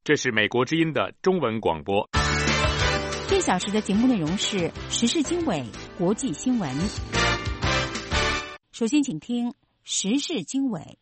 这是美国之音的中文广播。 这小时的节目内容是时事经纬、国际新闻。首先请听时事经纬。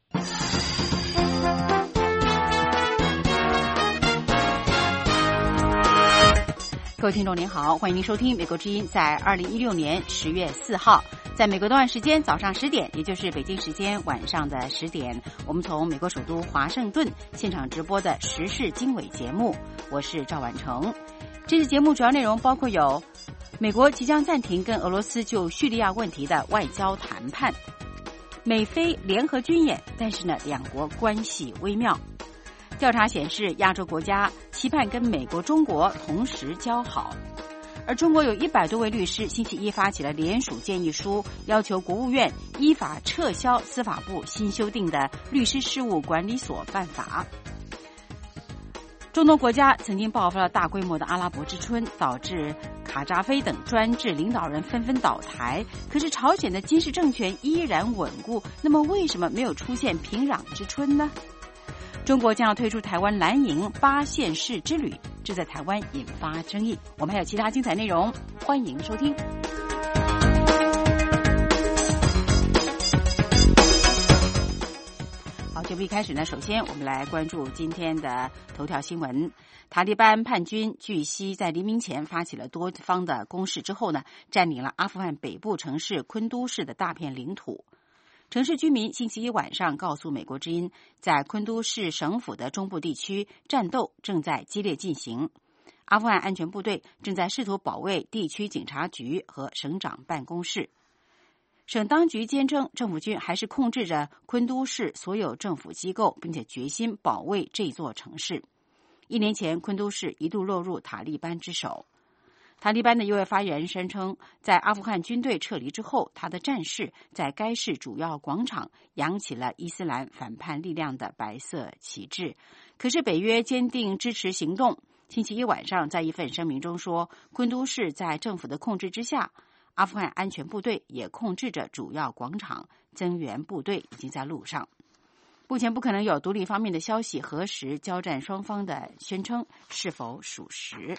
各位听众您好，欢迎您收听美国之音在2016年10月4号，在美国东岸时间早上10点，也就是北京时间晚上的10点，我们从美国首都华盛顿现场直播的时事经纬节目，我是赵婉成。这次节目主要内容包括有美国即将暂停跟俄罗斯就叙利亚问题的外交谈判，美菲联合军演，但是呢两国关系微妙。调查显示，亚洲国家期盼跟美国、中国同时交好。而中国有100多位律师星期一发起了联署建议书，要求国务院依法撤销司法部新修订的律师事务管理所办法。中东国家曾经爆发了大规模的阿拉伯之春，导致卡扎菲等专制领导人纷纷倒台，可是朝鲜的金氏政权依然稳固，那么为什么没有出现平壤之春呢？中国将要推出台湾蓝营8县市之旅，这在台湾引发争议。我们还有其他精彩内容，欢迎收听。好，节目一开始呢，首先我们来关注今天的头条新闻。塔利班叛军据悉在黎明前发起了多方的攻势之后呢，占领了阿富汗北部城市昆都市的大片领土。城市居民星期一晚上告诉美国之音，在昆都市省府的中部地区，战斗正在激烈进行。阿富汗安全部队正在试图保卫地区警察局和省长办公室。省当局坚称，政府军还是控制着昆都市所有政府机构，并且决心保卫这座城市。1年前，昆都市一度落入塔利班之手。塔利班的一位发言人声称，在阿富汗军队撤离之后，他的战士在该市主要广场扬起了伊斯兰反叛力量的白色旗帜。可是北约坚定支持行动，星期一晚上在一份声明中说，昆都市在政府的控制之下，阿富汗安全部队也控制着主要广场，增援部队已经在路上。目前不可能有独立方面的消息核实交战双方的宣称是否属实。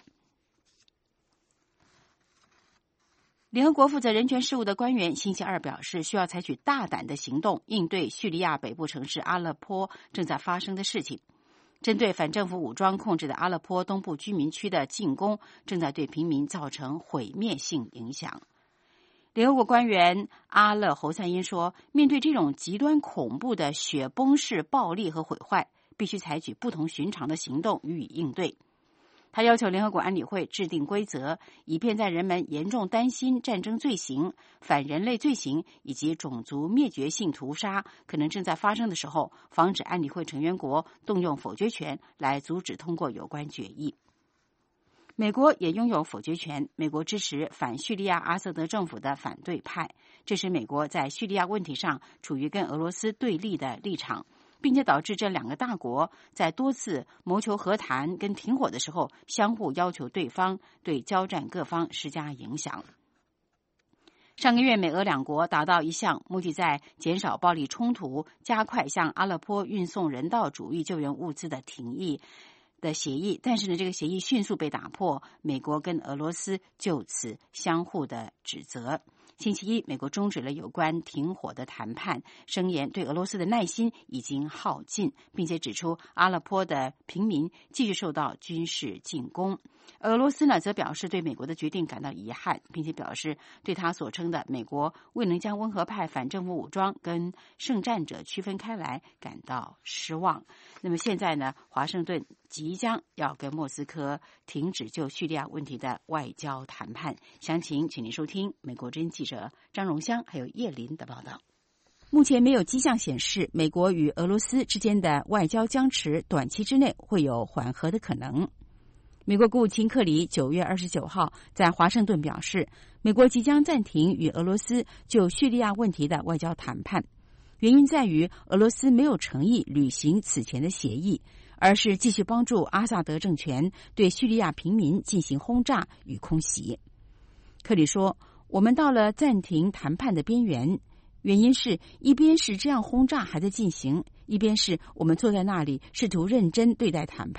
联合国负责人权事务的官员星期二表示，需要采取大胆的行动应对叙利亚北部城市阿勒颇正在发生的事情。针对反政府武装控制的阿勒颇东部居民区的进攻正在对平民造成毁灭性影响。联合国官员阿勒侯赛因说，面对这种极端恐怖的雪崩式暴力和毁坏，必须采取不同寻常的行动予以应对。他要求联合国安理会制定规则，以便在人们严重担心战争罪行、反人类罪行以及种族灭绝性屠杀可能正在发生的时候，防止安理会成员国动用否决权来阻止通过有关决议。美国也拥有否决权，美国支持反叙利亚阿萨德政府的反对派，这使美国在叙利亚问题上处于跟俄罗斯对立的立场，并且导致这两个大国在多次谋求和谈跟停火的时候，相互要求对方对交战各方施加影响。上个月，美俄两国达到一项目的在减少暴力冲突、加快向阿勒颇运送人道主义救援物资的停役的协议，但是呢，这个协议迅速被打破，美国跟俄罗斯就此相互的指责。星期一，美国终止了有关停火的谈判，声言对俄罗斯的耐心已经耗尽，并且指出阿勒颇的平民继续受到军事进攻。俄罗斯呢，则表示对美国的决定感到遗憾，并且表示对他所称的美国未能将温和派反政府武装跟圣战者区分开来感到失望。那么现在呢，华盛顿即将要跟莫斯科停止就叙利亚问题的外交谈判。详情请您收听美国之音记者张荣香还有叶林的报道。目前没有迹象显示美国与俄罗斯之间的外交僵持短期之内会有缓和的可能。美国国务卿克里9月29号在华盛顿表示，美国即将暂停与俄罗斯就叙利亚问题的外交谈判，原因在于俄罗斯没有诚意履行此前的协议，而是继续帮助阿萨德政权对叙利亚平民进行轰炸与空袭。克里说，我们到了暂停谈判的边缘，原因是一边是这样轰炸还在进行，一边是我们坐在那里试图认真对待谈判，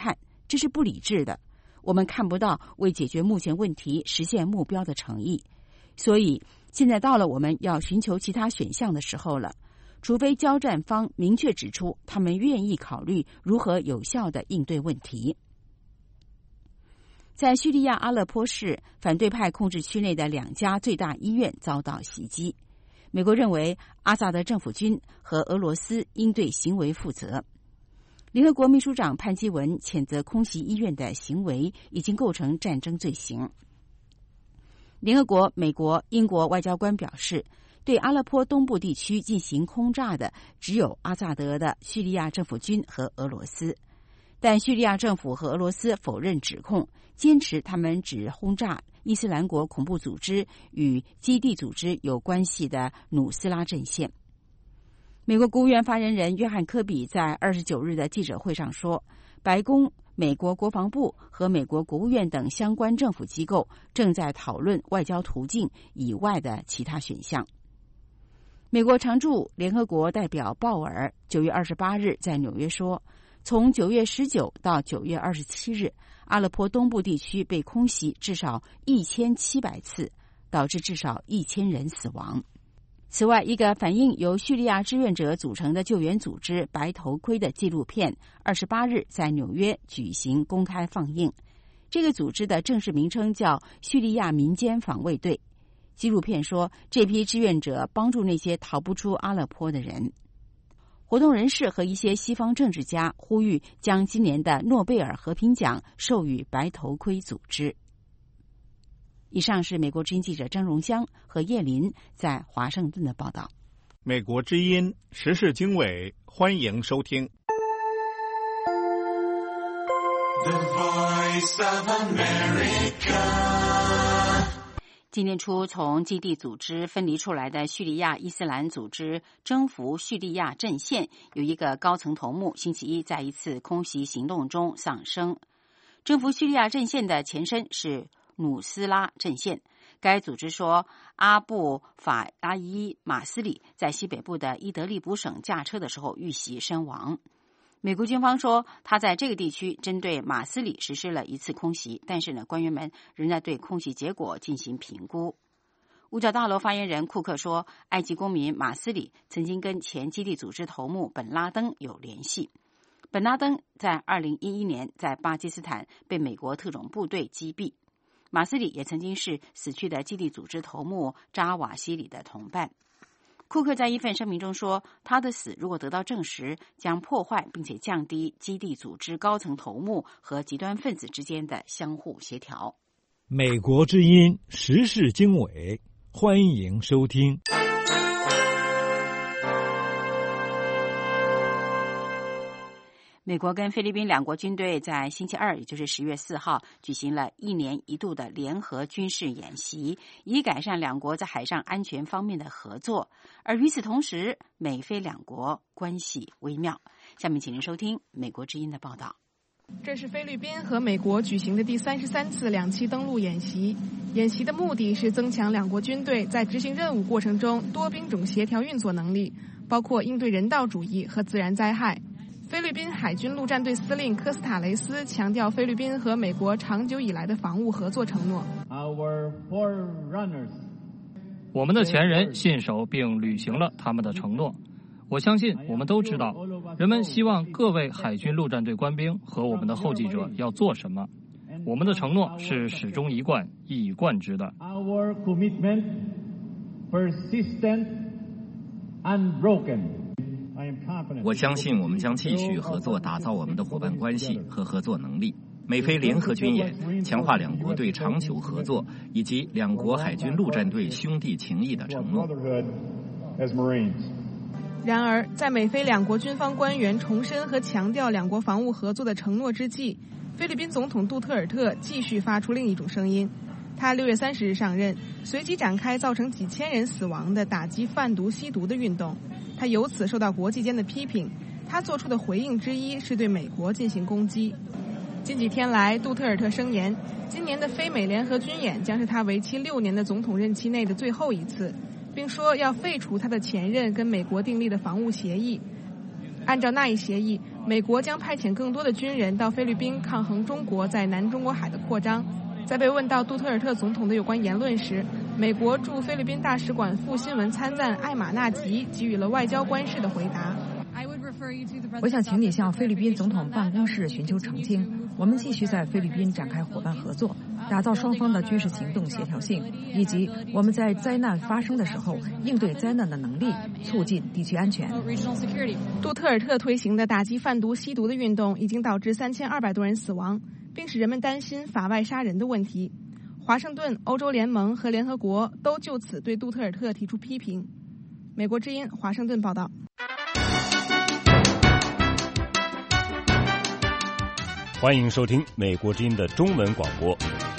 这是不理智的。我们看不到为解决目前问题、实现目标的诚意。所以现在到了我们要寻求其他选项的时候了，除非交战方明确指出他们愿意考虑如何有效地应对问题。在叙利亚阿勒颇市反对派控制区内的2家最大医院遭到袭击。美国认为阿萨德政府军和俄罗斯应对行为负责。联合国秘书长潘基文谴责空袭医院的行为已经构成战争罪行。联合国、美国、英国外交官表示，对阿勒颇东部地区进行轰炸的只有阿萨德的叙利亚政府军和俄罗斯，但叙利亚政府和俄罗斯否认指控，坚持他们只轰炸伊斯兰国恐怖组织与基地组织有关系的努斯拉阵线。美国国务院发言人约翰·科比在29日的记者会上说，白宫、美国国防部和美国国务院等相关政府机构正在讨论外交途径以外的其他选项。美国常驻联合国代表鲍尔9月28日在纽约说，从9月19到9月27日，阿勒颇东部地区被空袭至少1700次，导致至少1000人死亡。此外，一个反映由叙利亚志愿者组成的救援组织白头盔的纪录片28日在纽约举行公开放映。这个组织的正式名称叫叙利亚民间防卫队。纪录片说，这批志愿者帮助那些逃不出阿勒颇的人。活动人士和一些西方政治家呼吁将今年的诺贝尔和平奖授予白头盔组织。以上是美国之音记者张荣香和叶林在华盛顿的报道。 美国之音时事经纬，欢迎收听。 The Voice of America。 今年初从基地组织分离出来的叙利亚伊斯兰组织征服叙利亚阵线有一个高层头目星期一在一次空袭行动中丧生。征服叙利亚阵线的前身是努斯拉阵线。该组织说，阿布法阿伊马斯里在西北部的伊德利卜省驾车的时候遇袭身亡。美国军方说，他在这个地区针对马斯里实施了一次空袭，但是官员们仍在对空袭结果进行评估。五角大楼发言人库克说，埃及公民马斯里曾经跟前基地组织头目本拉登有联系。本拉登在2011年在巴基斯坦被美国特种部队击毙。马斯里也曾经是死去的基地组织头目扎瓦西里的同伴。库克在一份声明中说，他的死如果得到证实，将破坏并且降低基地组织高层头目和极端分子之间的相互协调。 美国之音时事经纬，欢迎收听。 美国跟菲律宾两国军队在星期二，也就是10月4号，举行了1年1度的联合军事演习，以改善两国在海上安全方面的合作。而与此同时，美菲两国关系微妙。下面请您收听美国之音的报道。 这是菲律宾和美国举行的第33次两栖登陆演习。演习的目的是增强两国军队在执行任务过程中多兵种协调运作能力，包括应对人道主义和自然灾害。菲律宾海军陆战队司令科斯塔雷斯强调菲律宾和美国长久以来的防务合作承诺。 我们的前人信守并履行了他们的承诺。我相信我们都知道，人们希望各位海军陆战队官兵和我们的后继者要做什么。我们的承诺是始终一贯、一以贯之的。 Our commitment persistent, unbroken. 我相信我们将继续合作，打造我们的伙伴关系和合作能力。美菲联合军演强化两国对长久合作以及两国海军陆战队兄弟情谊的承诺。 然而，在美菲两国军方官员重申和强调两国防务合作的承诺之际，菲律宾总统杜特尔特继续发出另一种声音。他6月30日上任，随即展开造成几千人死亡的打击贩毒吸毒的运动。他由此受到国际间的批评。他做出的回应之一是对美国进行攻击。近几天来，杜特尔特声言，今年的非美联合军演将是他为期6年的总统任期内的最后一次，并说要废除他的前任跟美国订立的防务协议。 按照那一协议，美国将派遣更多的军人到菲律宾抗衡中国在南中国海的扩张。在被问到杜特尔特总统的有关言论时，美国驻菲律宾大使馆副新闻参赞艾马纳吉给予了外交官式的回答。 我想请你向菲律宾总统办公室寻求澄清，我们继续在菲律宾展开伙伴合作，打造双方的军事行动协调性，以及我们在灾难发生的时候应对灾难的能力，促进地区安全。 杜特尔特推行的打击贩毒吸毒的运动已经导致3200多人死亡，并使人们担心法外杀人的问题。华盛顿、欧洲联盟和联合国都就此对杜特尔特提出批评。美国之音华盛顿报道。 欢迎收听美国之音的中文广播。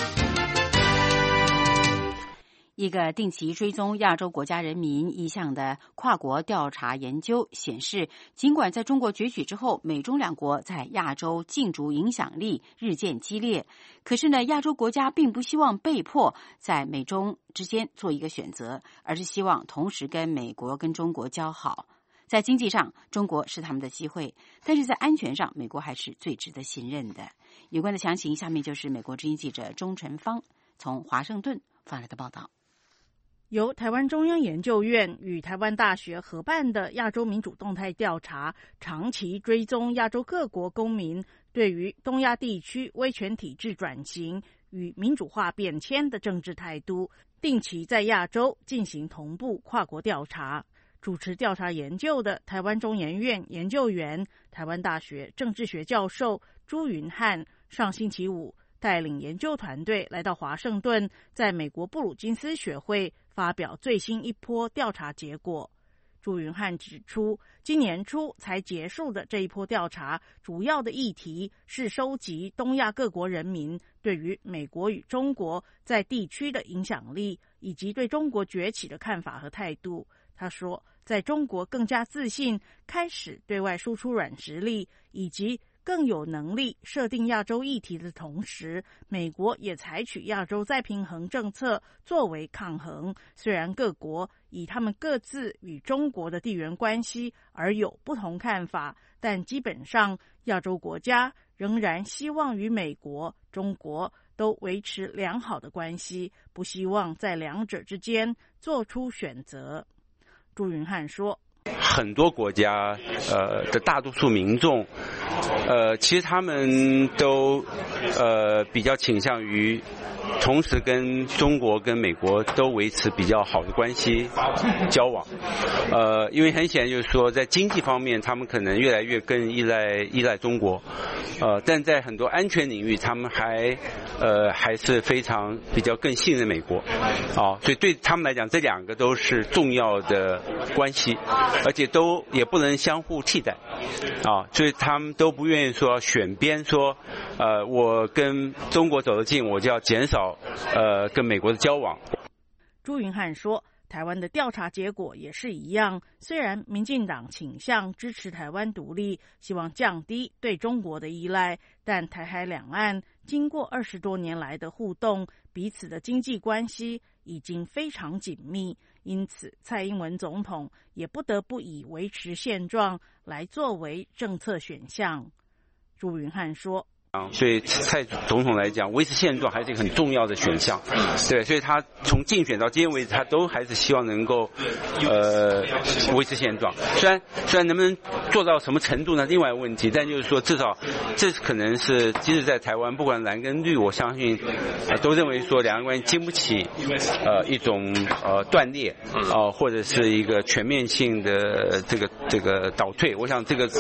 一个定期追踪亚洲国家人民意向的跨国调查研究显示，尽管在中国崛起之后，美中两国在亚洲竞逐影响力日渐激烈，可是呢，亚洲国家并不希望被迫在美中之间做一个选择，而是希望同时跟美国跟中国交好。在经济上，中国是他们的机会，但是在安全上，美国还是最值得信任的。有关的详情，下面就是美国之音记者钟纯芳从华盛顿发来的报道。 由台湾中央研究院与台湾大学合办的亚洲民主动态调查，长期追踪亚洲各国公民对于东亚地区威权体制转型与民主化变迁的政治态度，定期在亚洲进行同步跨国调查。主持调查研究的台湾中研院研究员、台湾大学政治学教授朱云汉，上星期五带领研究团队来到华盛顿，在美国布鲁金斯学会发表最新一波调查结果。朱云汉指出，今年初才结束的这一波调查，主要的议题是收集东亚各国人民对于美国与中国在地区的影响力，以及对中国崛起的看法和态度。他说，在中国更加自信，开始对外输出软实力，以及更有能力设定亚洲议题的同时，美国也采取亚洲再平衡政策作为抗衡。虽然各国以他们各自与中国的地缘关系而有不同看法，但基本上亚洲国家仍然希望与美国、中国都维持良好的关系，不希望在两者之间做出选择。朱云汉说， 很多国家的大多数民众其实他们都比较倾向于同时跟中国跟美国都维持比较好的关系交往。因为很显然就是说，在经济方面他们可能越来越更依赖中国，但在很多安全领域他们还是非常比较更信任美国所以对他们来讲，这两个都是重要的关系，而且也不能相互替代所以他们都不愿意说选边，说我跟中国走得近，我就要减少跟美国的交往。 朱云汉说，台湾的调查结果也是一样，虽然民进党倾向支持台湾独立，希望降低对中国的依赖，但台海两岸经过20多年来的互动，彼此的经济关系已经非常紧密，因此蔡英文总统也不得不以维持现状来作为政策选项。朱云汉说， 所以蔡总统来讲，维持现状还是一个很重要的选项。对，所以他从竞选到今天为止，他都还是希望能够维持现状。虽然能不能做到什么程度呢？另外一个问题，但就是说，至少这可能是即使在台湾，不管蓝跟绿，我相信都认为说两岸关系经不起一种断裂或者是一个全面性的这个倒退。我想这个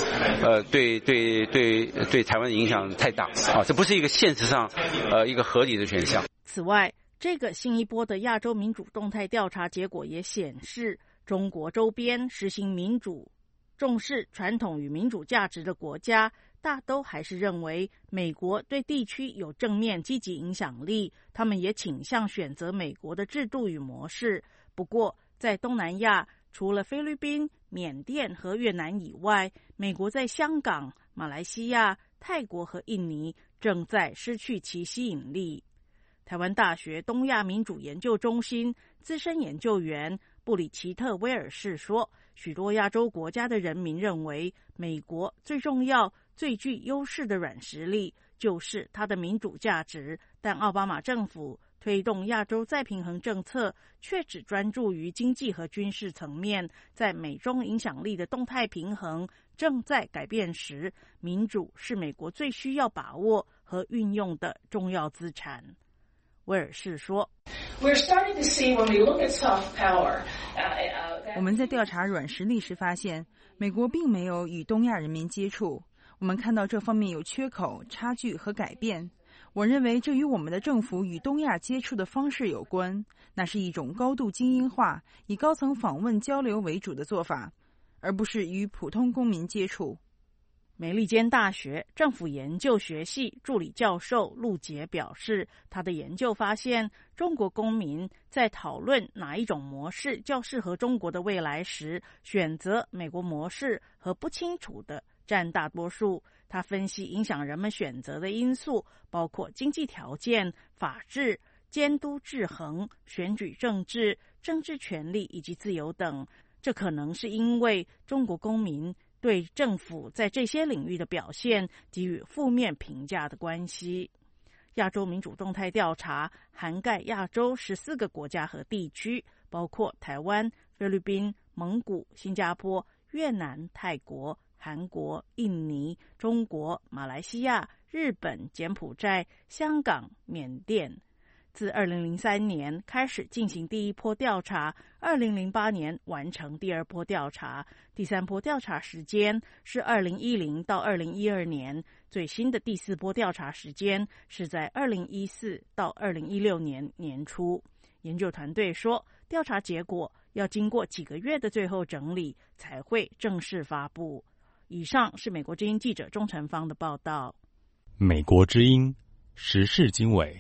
对台湾的影响太大。这不是一个现实上一个合理的选项。 此外，这个新一波的亚洲民主动态调查结果也显示，中国周边实行民主、重视传统与民主价值的国家，大都还是认为美国对地区有正面积极影响力，他们也倾向选择美国的制度与模式。不过，在东南亚，除了菲律宾、缅甸和越南以外，美国在香港、马来西亚、泰国和印尼正在失去其吸引力。台湾大学东亚民主研究中心资深研究员布里奇特威尔士说， 许多亚洲国家的人民认为，美国最重要、最具优势的软实力就是它的民主价值，但奥巴马政府推动亚洲再平衡政策，却只专注于经济和军事层面。在美中影响力的动态平衡正在改变时，民主是美国最需要把握和运用的重要资产。威尔士说， 我们在调查软实力时发现，美国并没有与东亚人民接触。我们看到这方面有缺口、差距和改变。我认为这与我们的政府与东亚接触的方式有关，那是一种高度精英化、以高层访问交流为主的做法，而不是与普通公民接触。 美利坚大学政府研究学系助理教授陆杰表示，他的研究发现，中国公民在讨论哪一种模式较适合中国的未来时，选择美国模式和不清楚的占大多数。他分析影响人们选择的因素包括经济条件、法治、监督制衡、选举政治、政治权利以及自由等。这可能是因为中国公民对政府在这些领域的表现给予负面评价的关系。亚洲民主动态调查涵盖亚洲14个国家和地区，包括台湾、菲律宾、蒙古、新加坡、越南、泰国、韩国、印尼、中国、马来西亚、日本、柬埔寨、香港、缅甸。自2003年开始进行第一波调查，2008年完成第二波调查，第三波调查时间是2010到2012年，最新的第四波调查时间是在2014到2016年年初。研究团队说，调查结果要经过几个月的最后整理才会正式发布。以上是美国之音记者钟成芳的报道。 美国之音时事经纬。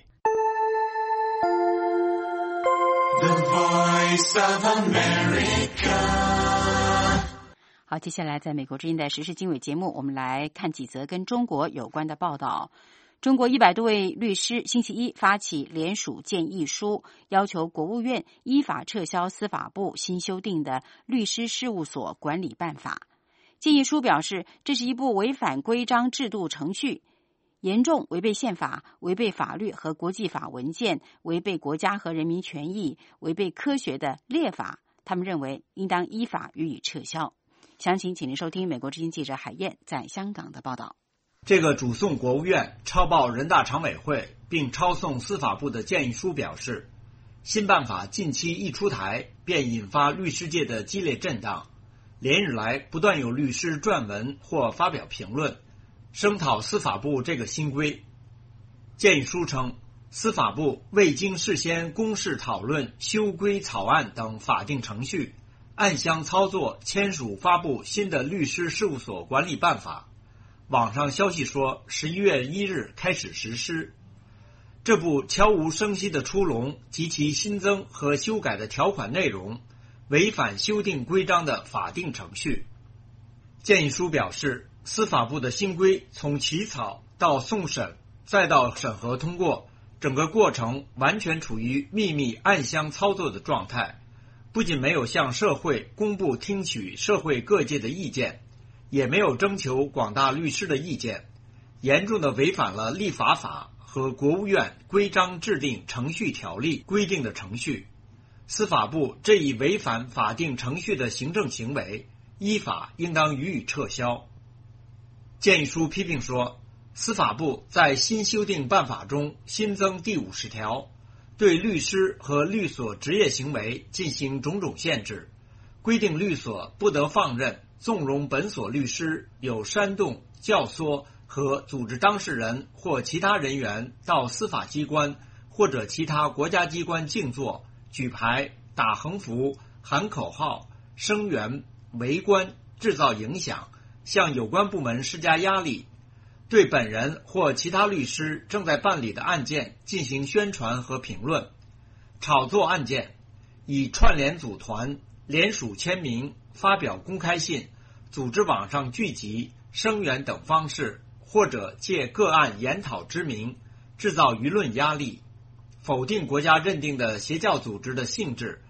The Voice of America。 好，接下来在美国之音的时事经纬节目，我们来看几则跟中国有关的报道。中国100多位律师星期一发起联署建议书，要求国务院依法撤销司法部新修订的律师事务所管理办法。建议书表示，这是一部违反规章制度程序，严重违背宪法、违背法律和国际法文件、违背国家和人民权益、违背科学的列法。他们认为应当依法予以撤销。详情请您收听美国之音记者海燕在香港的报道。 这个主送国务院、抄报人大常委会并抄送司法部的建议书表示，新办法近期一出台便引发律师界的激烈震荡，连日来不断有律师撰文或发表评论，声讨司法部这个新规。建议书称，司法部未经事先公示讨论修规草案等法定程序，暗箱操作签署发布新的律师事务所管理办法。网上消息说11月1日开始实施。这部悄无声息的出笼及其新增和修改的条款内容，违反修订规章的法定程序。建议书表示，司法部的新规从起草到送审再到审核通过，整个过程完全处于秘密暗箱操作的状态，不仅没有向社会公布听取社会各界的意见，也没有征求广大律师的意见，严重地违反了立法法和国务院规章制定程序条例规定的程序。司法部这一违反法定程序的行政行为，依法应当予以撤销。建议书批评说，司法部在新修订办法中新增第50条，对律师和律所职业行为进行种种限制，规定律所不得放任、纵容本所律师有煽动、教唆和组织当事人或其他人员到司法机关或者其他国家机关静坐、举牌、打横幅、喊口号、声援、围观、制造影响，向有关部门施加压力，对本人或其他律师正在办理的案件进行宣传和评论，炒作案件，以串联组团、联署签名、发表公开信、组织网上聚集、声援等方式，或者借个案研讨之名制造舆论压力，否定国家认定的邪教组织的性质，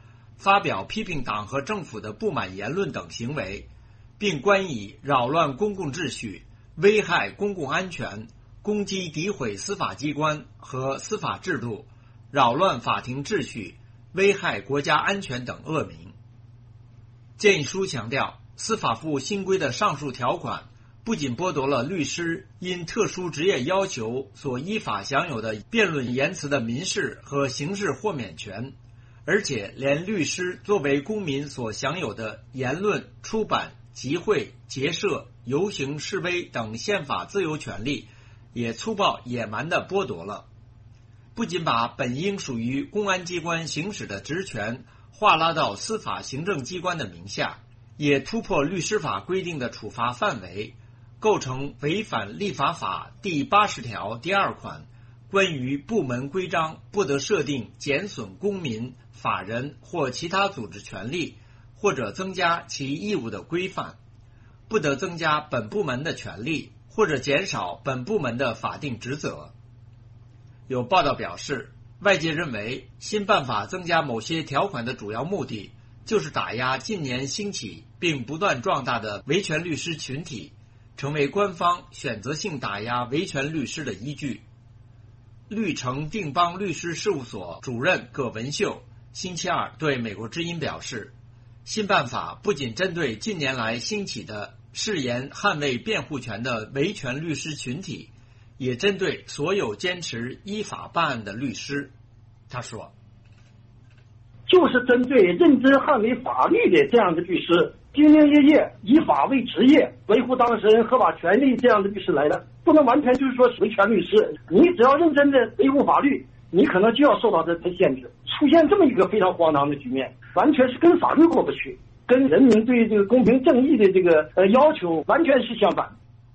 发表批评党和政府的不满言论等行为，并关以扰乱公共秩序、危害公共安全、攻击诋毁司法机关和司法制度、扰乱法庭秩序、危害国家安全等恶名。建议书强调，司法部新规的上述条款不仅剥夺了律师因特殊职业要求所依法享有的辩论言辞的民事和刑事豁免权，而且连律师作为公民所享有的言论、出版、集会、结社、游行、示威等宪法自由权利也粗暴野蛮地剥夺了。不仅把本应属于公安机关行使的职权划拉到司法行政机关的名下，也突破律师法规定的处罚范围，构成违反立法法第80条第2款关于部门规章不得设定减损公民、法人或其他组织权利或者增加其义务的规范，不得增加本部门的权利或者减少本部门的法定职责。有报道表示，外界认为新办法增加某些条款的主要目的就是打压近年兴起并不断壮大的维权律师群体，成为官方选择性打压维权律师的依据。绿城定邦律师事务所主任葛文秀星期二对美国之音表示，新办法不仅针对近年来兴起的誓言捍卫辩护权的维权律师群体，也针对所有坚持依法办案的律师。他说， 就是针对认真捍卫法律的这样的律师，兢兢业业以法为职业，维护当事人合法权利这样的律师来的，不能完全就是说维权律师，你只要认真的维护法律，你可能就要受到这限制。出现这么一个非常荒唐的局面，完全是跟法律过不去，跟人民对这个公平正义的这个要求完全是相反。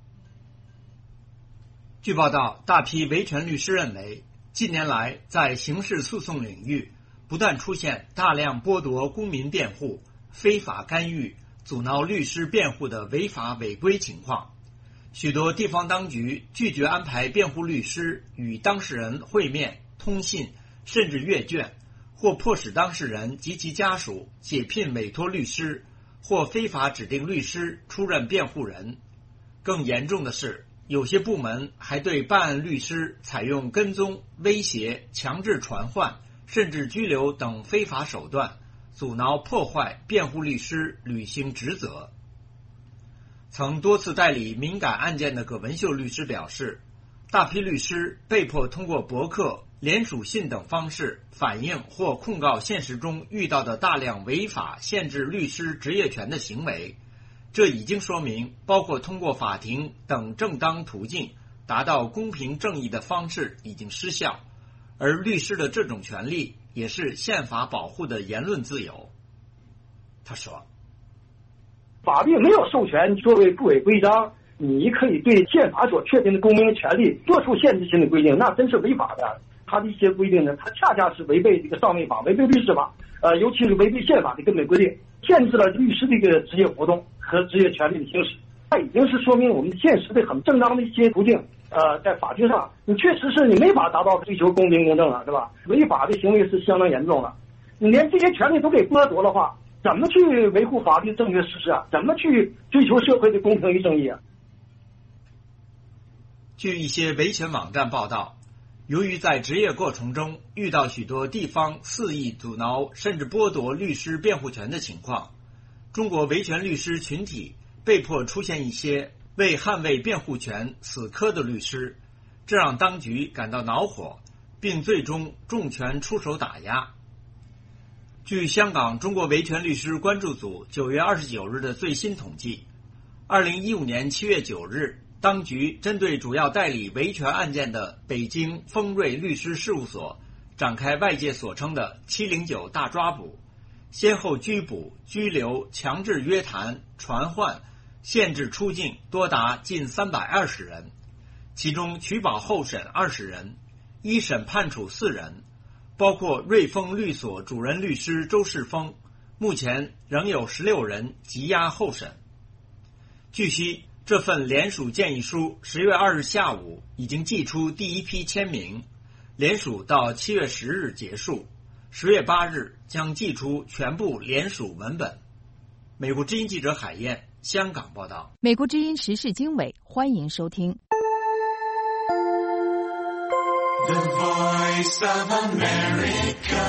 据报道，大批维权律师认为，近年来在刑事诉讼领域不断出现大量剥夺公民辩护、非法干预、阻挠律师辩护的违法违规情况。许多地方当局拒绝安排辩护律师与当事人会面、通信，甚至阅卷，或迫使当事人及其家属解聘委托律师，或非法指定律师出任辩护人。更严重的是，有些部门还对办案律师采用跟踪、威胁、强制传唤，甚至拘留等非法手段，阻挠破坏辩护律师履行职责。曾多次代理敏感案件的葛文秀律师表示，大批律师被迫通过博客、联署信等方式反映或控告现实中遇到的大量违法限制律师职业权的行为，这已经说明包括通过法庭等正当途径达到公平正义的方式已经失效，而律师的这种权利也是宪法保护的言论自由。他说， 法律没有授权作为不违规章，你可以对宪法所确定的公民权利做出限制性的规定，那真是违法的。他的一些规定呢，他恰恰是违背这个上位法，违背律师法，尤其是违背宪法的根本规定，限制了律师的一个职业活动和职业权利的行使。它已经是说明我们现实的很正当的一些途径，在法庭上你确实是你没法达到追求公平公正了，对吧？违法的行为是相当严重了，你连这些权利都给剥夺的话，怎么去维护法律正确事实啊？怎么去追求社会的公平与正义啊？ 据一些维权网站报道，由于在执业过程中遇到许多地方肆意阻挠甚至剥夺律师辩护权的情况，中国维权律师群体被迫出现一些为捍卫辩护权死磕的律师，这让当局感到恼火，并最终重拳出手打压。据香港中国维权律师关注组9月29日的最新统计，2015年7月9日，当局针对主要代理维权案件的北京丰瑞律师事务所展开外界所称的709大抓捕，先后拘捕、拘留、强制约谈、传唤、限制出境多达近320人，其中取保候审20人，一审判处4人，包括瑞丰律所主任律师周世峰，目前仍有16人羁押候审。据悉，这份联署建议书10月2日下午已经寄出第一批签名，联署到7月10日结束 10月8日将寄出全部联署文本。美国之音记者海燕，香港报道。 美国之音时事经纬，欢迎收听。 The Voice of America。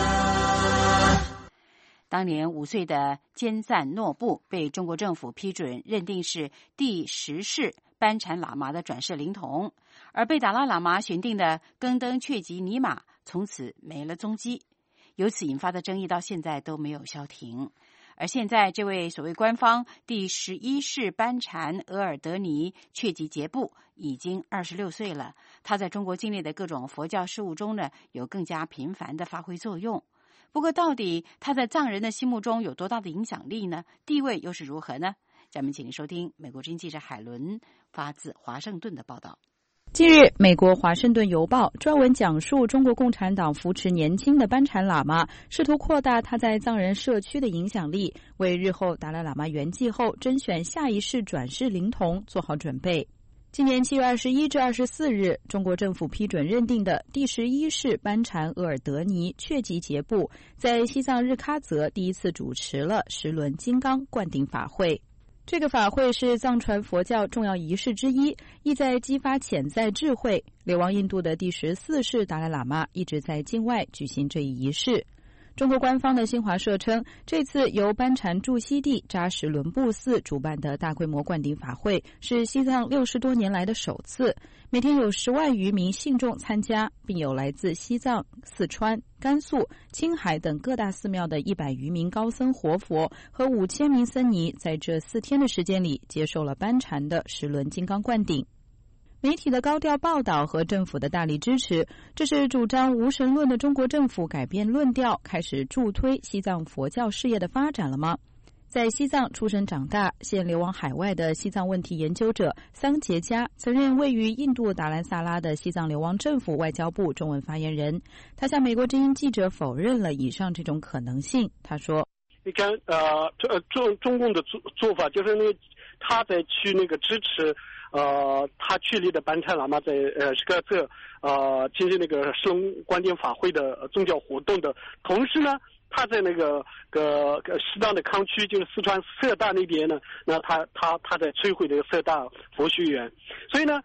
当年5岁的坚赞诺布被中国政府批准认定是第10世班禅喇嘛的转世灵童，而被达赖喇嘛选定的更登却吉尼玛从此没了踪迹，由此引发的争议到现在都没有消停。而现在这位所谓官方第11世班禅额尔德尼却吉杰布已经26岁了，他在中国境内的各种佛教事务中呢，有更加频繁的发挥作用。不过到底他在藏人的心目中有多大的影响力呢？地位又是如何呢？下面请您收听美国之音记者海伦发自华盛顿的报道。 近日，美国华盛顿邮报专文讲述中国共产党扶持年轻的班禅喇嘛，试图扩大他在藏人社区的影响力，为日后达赖喇嘛圆寂后甄选下一世转世灵童做好准备。今年7月21至24日，中国政府批准认定的第11世班禅额尔德尼却吉杰布在西藏日喀则第一次主持了10轮金刚灌顶法会。这个法会是藏传佛教重要仪式之一，意在激发潜在智慧。流亡印度的第14世达赖喇嘛一直在境外举行这一仪式。中国官方的新华社称，这次由班禅驻西地扎什伦布寺主办的大规模灌顶法会是西藏60多年来的首次，每天有10万余名信众参加，并有来自西藏、四川、甘肃、青海等各大寺庙的100余名高僧活佛和5000名僧尼，在这4天的时间里接受了班禅的10轮金刚灌顶。媒体的高调报道和政府的大力支持，这是主张无神论的中国政府改变论调，开始助推西藏佛教事业的发展了吗？在西藏出生长大，现流亡海外的西藏问题研究者桑杰加曾任位于印度达兰萨拉的西藏流亡政府外交部中文发言人。他向美国之音记者否认了以上这种可能性。他说：“ 你看，中共的做法就是他在去支持。”他确立的班禅喇嘛在日喀则进行10轮灌顶法会的宗教活动的同时呢，他在西藏的康区，就是四川色大那边呢，那他在摧毁这个色大佛学院，所以呢，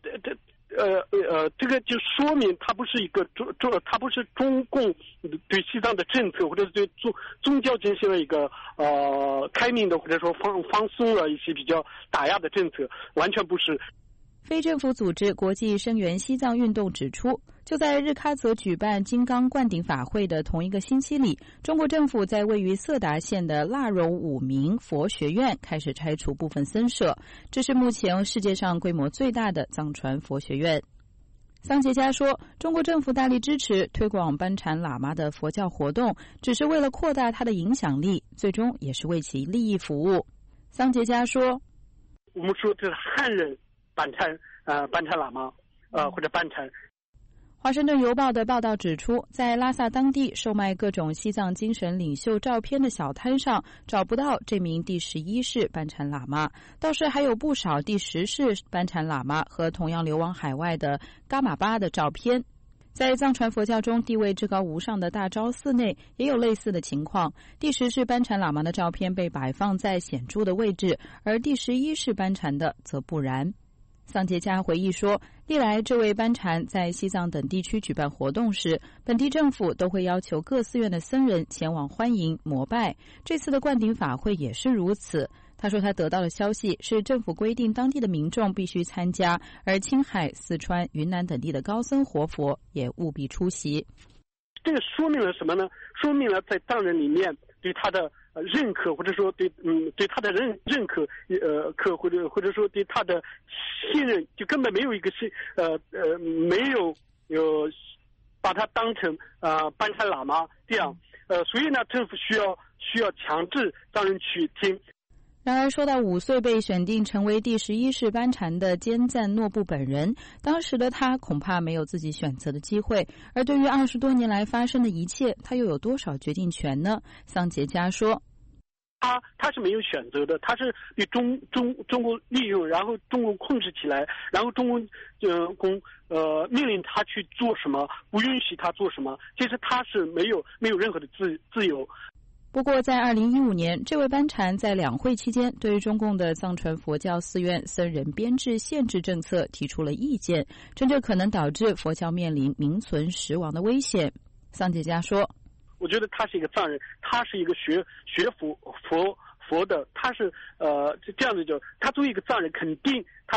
这个就说明它不是它不是中共对西藏的政策，或者是对宗教进行了一个开明的，或者说放松了一些比较打压的政策，完全不是。 非政府组织国际声援西藏运动指出，就在日喀则举办金刚灌顶法会的同一个星期里，中国政府在位于色达县的腊柔五明佛学院开始拆除部分僧舍，这是目前世界上规模最大的藏传佛学院。桑杰加说，中国政府大力支持推广班禅喇嘛的佛教活动，只是为了扩大他的影响力，最终也是为其利益服务。桑杰加说， 我们说这是汉人班禅喇嘛或者班禅。 华盛顿邮报的报道指出，在拉萨当地售卖各种西藏精神领袖照片的小摊上找不到这名第11世班禅喇嘛，倒是还有不少第10世班禅喇嘛和同样流亡海外的噶玛巴的照片。在藏传佛教中地位至高无上的大昭寺内也有类似的情况，第10世班禅喇嘛的照片被摆放在显著的位置，而第11世班禅的则不然。桑杰加回忆说，历来这位班禅在西藏等地区举办活动时，本地政府都会要求各寺院的僧人前往欢迎膜拜，这次的灌顶法会也是如此。他说他得到的消息是政府规定当地的民众必须参加，而青海、四川、云南等地的高僧活佛也务必出席。 这个说明了什么呢？说明了在藏人里面对他的认可，或者说对他的认可或者说对他的信任，就根本没有一个没有把他当成班禅喇嘛这样，所以呢，政府需要强制藏人去听。 然而，说到5岁被选定成为第11世班禅的坚赞诺布本人，当时的他恐怕没有自己选择的机会，而对于20多年来发生的一切，他又有多少决定权呢？桑杰加说， 他是没有选择的，他是被中国利用，然后中国控制起来，然后中国命令他去做什么，不允许他做什么，其实他是没有任何的自由。 不过，在2015年，这位班禅在两会期间对中共的藏传佛教寺院僧人编制限制政策提出了意见，称这可能导致佛教面临名存实亡的危险。桑杰家说：“ 我觉得他是一个藏人，他是一个学佛的，他是这样子就他作为一个藏人，肯定他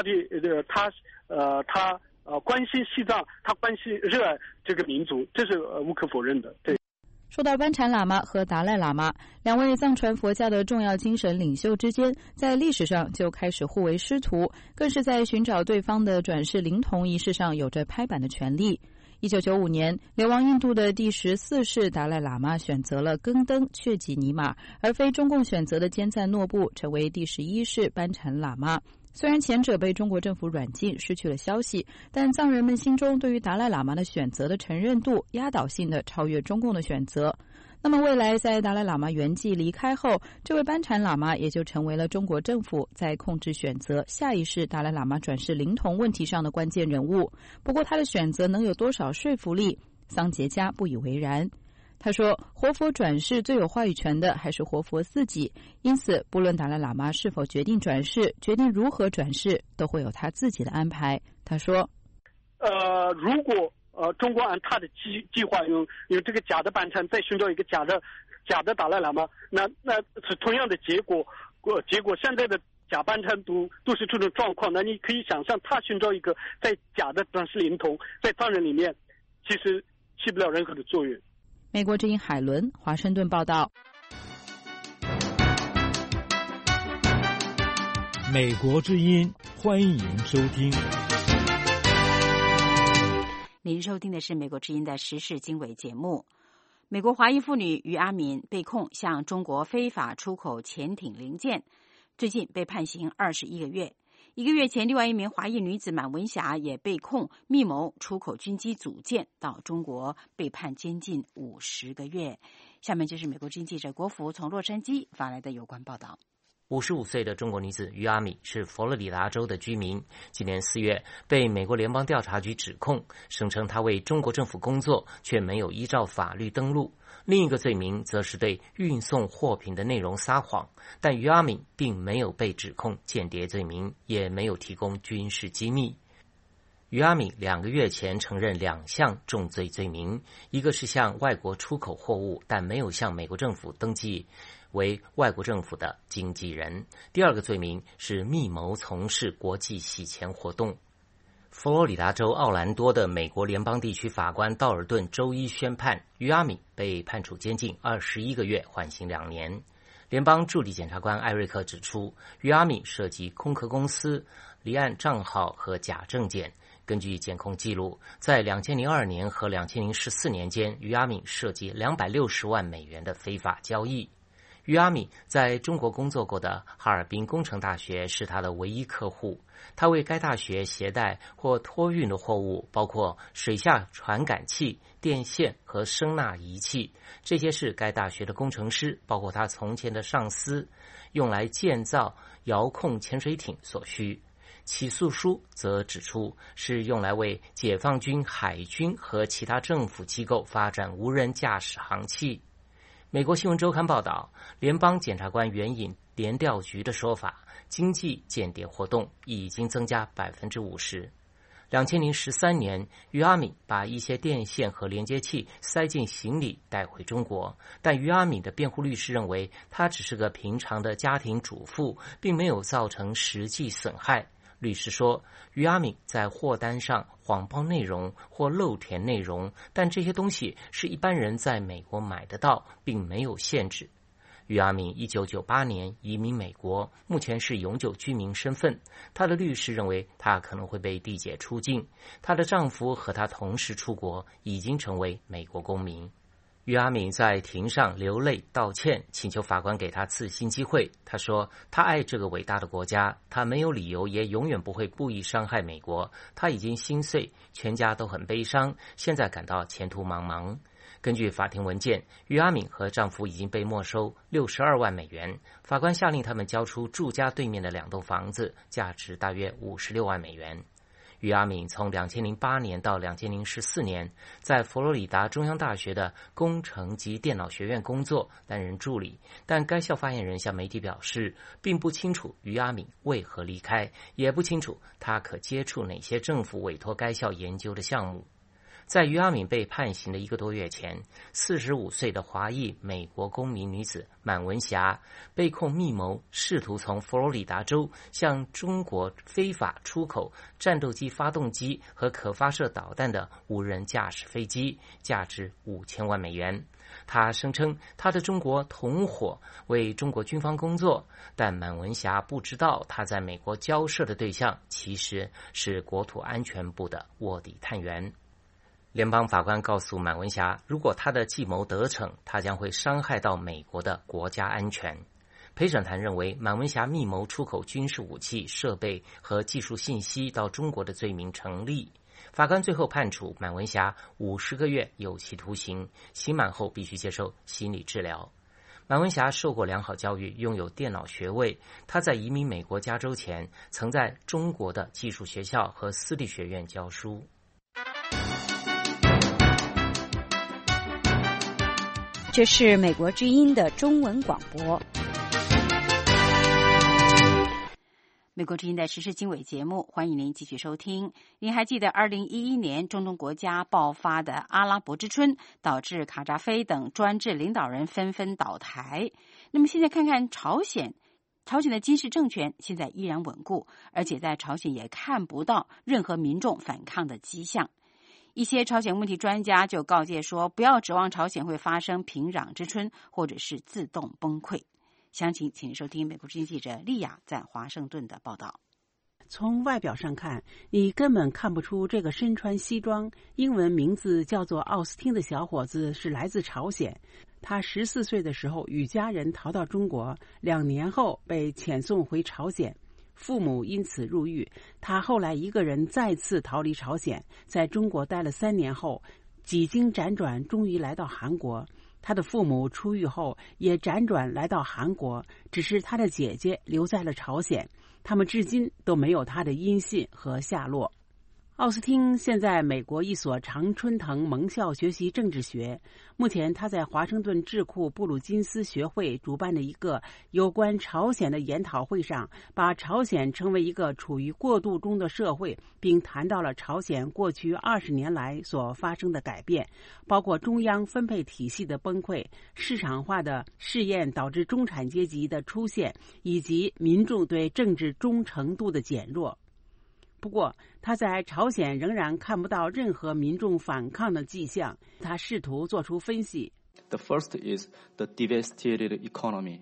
关心西藏，他关心热爱这个民族，这是无可否认的。”对。 说到班禅喇嘛和达赖喇嘛两位藏传佛教的重要精神领袖之间，在历史上就开始互为师徒，更是在寻找对方的转世灵童仪式上有着拍板的权利。1995年，流亡印度的第14世达赖喇嘛选择了更登却吉尼玛，而非中共选择的坚赞诺布，成为第11世班禅喇嘛。虽然前者被中国政府软禁，失去了消息，但藏人们心中对于达赖喇嘛的选择的承认度压倒性的超越中共的选择。那么未来在达赖喇嘛圆寂离开后，这位班禅喇嘛也就成为了中国政府在控制选择下一世达赖喇嘛转世灵童问题上的关键人物。不过他的选择能有多少说服力，桑杰家不以为然。他说，活佛转世最有话语权的还是活佛自己，因此不论达赖喇嘛是否决定转世，决定如何转世，都会有他自己的安排。他说如果中国按他的计划用这个假的班禅再寻找一个假的达赖喇嘛，那是同样的结果现在的假班禅都是这种状况，那你可以想象他寻找一个在假的转世灵童在藏人里面其实起不了任何的作用。 美国之音海伦华盛顿报道。 美国之音，欢迎收听。 您收听的是美国之音的时事经纬节目。美国华裔妇女于阿敏被控向中国非法出口潜艇零件，最近被判刑21个月。1个月前，另外一名华裔女子满文霞也被控密谋出口军机组件到中国，被判监禁50个月。下面就是美国之音记者郭福从洛杉矶发来的有关报道。 55岁的中国女子于阿米是佛罗里达州的居民，今年4月被美国联邦调查局指控，声称她为中国政府工作，却没有依照法律登录。另一个罪名则是对运送货品的内容撒谎，但于阿敏并没有被指控间谍罪名，也没有提供军事机密。于阿敏2个月前承认2项重罪罪名，一个是向外国出口货物，但没有向美国政府登记为外国政府的经纪人。第二个罪名是密谋从事国际洗钱活动。佛罗里达州奥兰多的美国联邦地区法官道尔顿周一宣判，于阿敏被判处监禁21个月，缓刑2年。联邦助理检察官艾瑞克指出，于阿敏涉及空壳公司、离岸账号和假证件。根据监控记录，在2002年和2014年间，于阿敏涉及260万美元的非法交易。于阿敏在中国工作过的哈尔滨工程大学是他的唯一客户，他为该大学携带或托运的货物包括水下传感器、电线和声纳仪器，这些是该大学的工程师，包括他从前的上司，用来建造遥控潜水艇所需。起诉书则指出，是用来为解放军、海军和其他政府机构发展无人驾驶航器。美国新闻周刊报道，联邦检察官援引联调局的说法，经济间谍活动已经增加50%。2013年，于阿敏把一些电线和连接器塞进行李带回中国，但于阿敏的辩护律师认为，她只是个平常的家庭主妇，并没有造成实际损害。律师说，于阿敏在货单上谎报内容或漏填内容，但这些东西是一般人在美国买得到，并没有限制。于阿敏1998年移民美国，目前是永久居民身份。她的律师认为她可能会被递解出境。她的丈夫和她同时出国，已经成为美国公民。于阿敏在庭上流泪道歉，请求法官给他次新机会。他说，他爱这个伟大的国家，他没有理由也永远不会故意伤害美国。他已经心碎，全家都很悲伤，现在感到前途茫茫。 根据法庭文件，于阿敏和丈夫已经被没收62万美元。法官下令他们交出住家对面的2栋房子，价值大约56万美元。于阿敏从2008年到2014年在佛罗里达中央大学的工程及电脑学院工作，担任助理，但该校发言人向媒体表示，并不清楚于阿敏为何离开，也不清楚他可接触哪些政府委托该校研究的项目。在于阿敏被判刑的1个多月前，45岁的华裔美国公民女子满文霞被控密谋试图从佛罗里达州向中国非法出口战斗机发动机和可发射导弹的无人驾驶飞机，价值5000万美元。她声称她的中国同伙为中国军方工作，但满文霞不知道她在美国交涉的对象其实是国土安全部的卧底探员。联邦法官告诉满文霞，如果他的计谋得逞，他将会伤害到美国的国家安全。陪审团认为满文霞密谋出口军事武器、设备和技术信息到中国的罪名成立。法官最后判处满文霞50个月有期徒刑，刑满后必须接受心理治疗。满文霞受过良好教育，拥有电脑学位。他在移民美国加州前，曾在中国的技术学校和私立学院教书。 这是美国之音的中文广播。美国之音的时事经纬节目，欢迎您继续收听。您还记得2011年中东国家爆发的阿拉伯之春，导致卡扎菲等专制领导人纷纷倒台。那么现在看看朝鲜的金氏政权现在依然稳固，而且在朝鲜也看不到任何民众反抗的迹象。一些朝鲜问题专家就告诫说，不要指望朝鲜会发生平壤之春，或者是自动崩溃。详情请收听美国之音记者丽亚在华盛顿的报道。 从外表上看，你根本看不出这个身穿西装、英文名字叫做奥斯汀的小伙子是来自朝鲜。他14岁的时候与家人逃到中国，2年后被遣送回朝鲜。父母因此入狱，他后来一个人再次逃离朝鲜，在中国待了3年后，几经辗转，终于来到韩国。他的父母出狱后也辗转来到韩国，只是他的姐姐留在了朝鲜，他们至今都没有他的音信和下落。奥斯汀现在美国一所常春藤盟校学习政治学，目前他在华盛顿智库布鲁金斯学会主办的一个有关朝鲜的研讨会上，把朝鲜称为一个处于过渡中的社会，并谈到了朝鲜过去20年来所发生的改变，包括中央分配体系的崩溃、市场化的试验导致中产阶级的出现，以及民众对政治忠诚度的减弱。不过，他在朝鲜仍然看不到任何民众反抗的迹象。他试图做出分析。 The first is the devastated economy.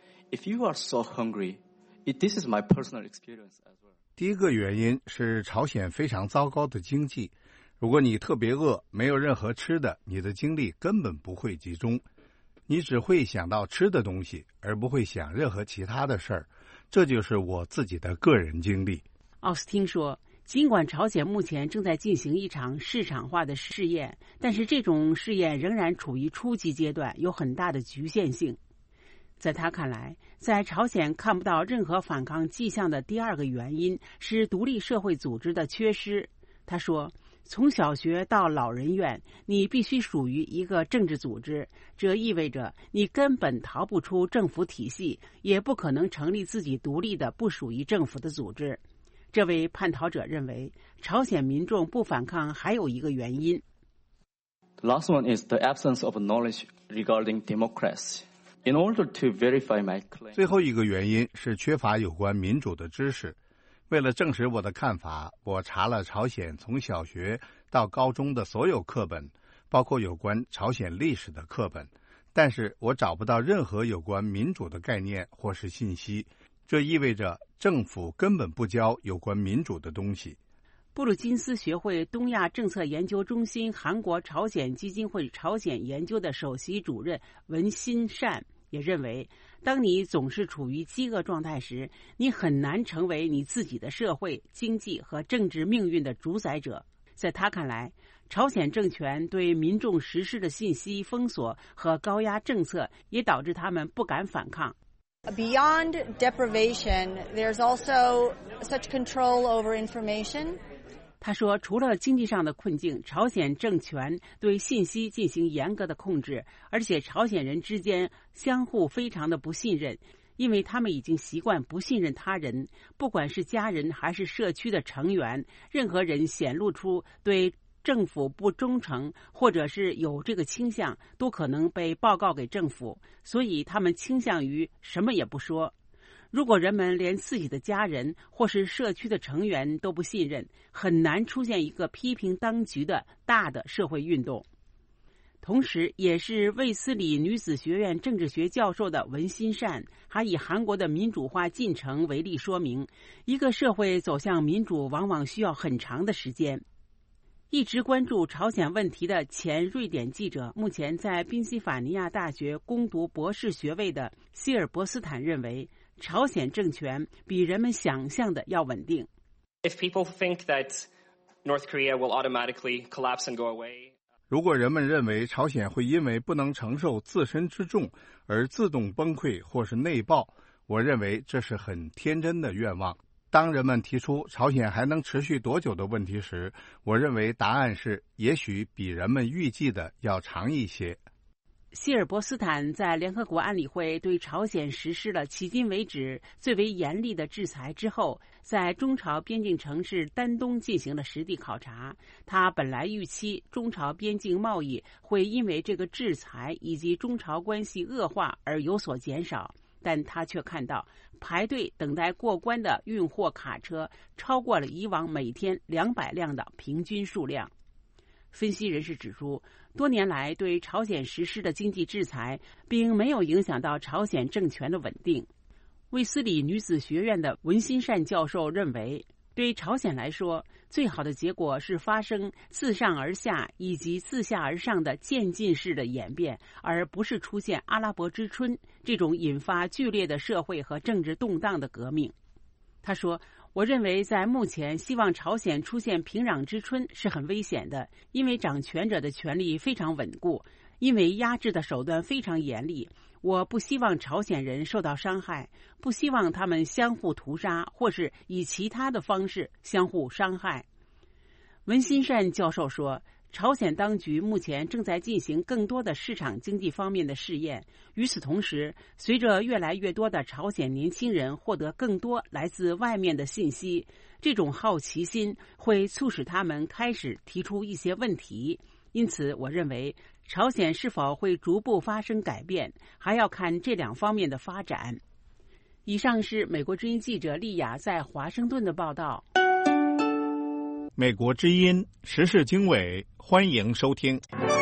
If you are so hungry, this is my personal experience as well. 第一个原因是朝鲜非常糟糕的经济。如果你特别饿，没有任何吃的，你的精力根本不会集中，你只会想到吃的东西，而不会想任何其他的事儿。这就是我自己的个人经历。 奥斯汀说，尽管朝鲜目前正在进行一场市场化的试验，但是这种试验仍然处于初级阶段，有很大的局限性。在他看来，在朝鲜看不到任何反抗迹象的第二个原因是独立社会组织的缺失。他说，从小学到老人院，你必须属于一个政治组织，这意味着你根本逃不出政府体系，也不可能成立自己独立的不属于政府的组织。这位叛逃者认为，朝鲜民众不反抗还有一个原因。 The last one is the absence of knowledge regarding democracy. In order to verify my claim. 最后一个原因是缺乏有关民主的知识。为了证实我的看法，我查了朝鲜从小学到高中的所有课本，包括有关朝鲜历史的课本，但是我找不到任何有关民主的概念或是信息。这意味着政府根本不教有关民主的东西。 布鲁金斯学会东亚政策研究中心韩国朝鲜基金会朝鲜研究的首席主任文新善也认为，当你总是处于饥饿状态时，你很难成为你自己的社会、经济和政治命运的主宰者。 在他看来，朝鲜政权对民众实施的信息封锁和高压政策也导致他们不敢反抗。 Beyond deprivation, there's also such control over information. 他说，除了经济上的困境，朝鲜政权对信息进行严格的控制，而且朝鲜人之间相互非常的不信任，因为他们已经习惯不信任他人，不管是家人还是社区的成员，任何人显露出对政府不忠诚或者是有这个倾向，都可能被报告给政府，所以他们倾向于什么也不说。如果人们连自己的家人或是社区的成员都不信任，很难出现一个批评当局的大的社会运动。同时，也是卫斯理女子学院政治学教授的文心善，还以韩国的民主化进程为例说明，一个社会走向民主往往需要很长的时间。一直关注朝鲜问题的前瑞典记者，目前在宾夕法尼亚大学攻读博士学位的希尔伯斯坦认为，朝鲜政权比人们想象的要稳定。 If people think that North Korea will automatically collapse and go away, 如果人们认为朝鲜会因为不能承受自身之重而自动崩溃或是内爆，我认为这是很天真的愿望。当人们提出朝鲜还能持续多久的问题时，我认为答案是也许比人们预计的要长一些。 希尔伯斯坦在联合国安理会对朝鲜实施了迄今为止最为严厉的制裁之后，在中朝边境城市丹东进行了实地考察。他本来预期中朝边境贸易会因为这个制裁以及中朝关系恶化而有所减少，但他却看到排队等待过关的运货卡车超过了以往每天200辆的平均数量。分析人士指出，多年来对朝鲜实施的经济制裁并没有影响到朝鲜政权的稳定。卫斯理女子学院的文心善教授认为，对朝鲜来说，最好的结果是发生自上而下以及自下而上的渐进式的演变，而不是出现阿拉伯之春这种引发剧烈的社会和政治动荡的革命。他说，我认为在目前希望朝鲜出现平壤之春是很危险的，因为掌权者的权力非常稳固，因为压制的手段非常严厉。我不希望朝鲜人受到伤害，不希望他们相互屠杀或是以其他的方式相互伤害。文心善教授说，朝鲜当局目前正在进行更多的市场经济方面的试验。与此同时，随着越来越多的朝鲜年轻人获得更多来自外面的信息，这种好奇心会促使他们开始提出一些问题。因此，我认为朝鲜是否会逐步发生改变，还要看这两方面的发展。以上是美国之音记者丽雅在华盛顿的报道。 美国之音时事经纬，欢迎收听。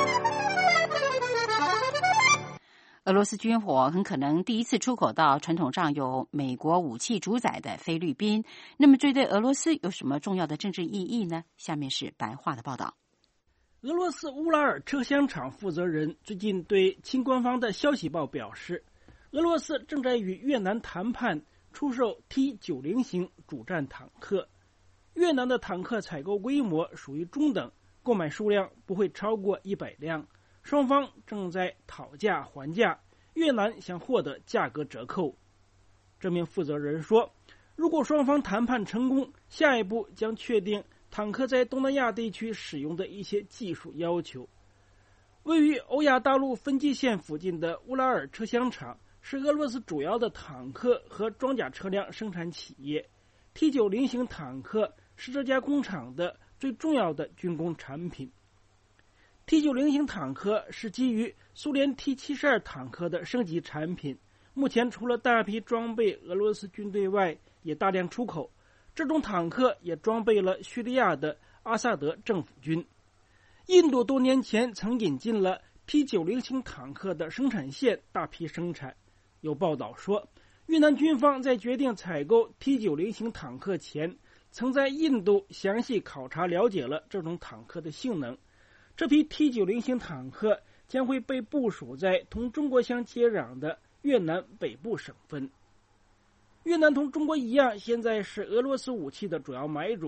俄罗斯军火很可能第一次出口到传统上有美国武器主宰的菲律宾，那么这对俄罗斯有什么重要的政治意义呢？下面是白话的报道。 俄罗斯乌拉尔车厢厂负责人最近对亲官方的消息报表示，俄罗斯正在与越南谈判出售 T-90 型主战坦克。越南的坦克采购规模属于中等，购买数量不会超过100辆。双方正在讨价还价，越南想获得价格折扣。这名负责人说，如果双方谈判成功，下一步将确定坦克在东南亚地区使用的一些技术要求。位于欧亚大陆分界线附近的乌拉尔车厢厂是俄罗斯主要的坦克和装甲车辆生产企业。T-90 型坦克是这家工厂的最重要的军工产品。T-90 型坦克是基于苏联 T-72 坦克的升级产品，目前除了大批装备俄罗斯军队外，也大量出口。这种坦克也装备了叙利亚的阿萨德政府军。印度多年前曾引进了 T-90 型坦克的生产线，大批生产。有报道说，越南军方在决定采购 T-90 型坦克前，曾在印度详细考察了解了这种坦克的性能。这批 T-90 型坦克将会被部署在同中国相接壤的越南北部省份。越南同中国一样，现在是俄罗斯武器的主要买主，